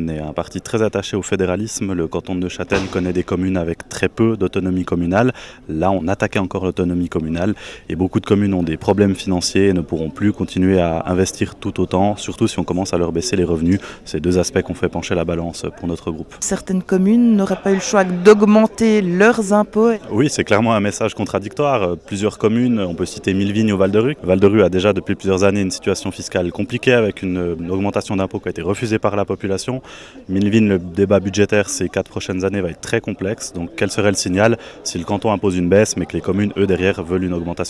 RN est un parti très attaché au fédéralisme. Le canton de Neuchâtel connaît des communes avec très peu d'autonomie communale. Là, on attaquait encore l'autonomie communale et beaucoup de communes ont des problèmes financiers et ne pourront plus continuer à investir tout autant, surtout si on commence à leur baisser les revenus. C'est deux aspects qu'on fait pencher la balance pour notre groupe. Certaines communes n'auraient pas eu le choix d'augmenter leurs impôts. Oui, c'est clairement un message contradictoire. Plusieurs communes, on peut citer Milleville ou Val-de-Rue. Val-de-Rue a déjà depuis plusieurs années une situation fiscale compliquée avec une augmentation d'impôts qui a été refusée par la population. Milleville, le débat budgétaire ces 4 prochaines années va être très complexe. Donc quel serait le signal si le canton impose une baisse mais que les communes, eux, derrière, veulent une augmentation ?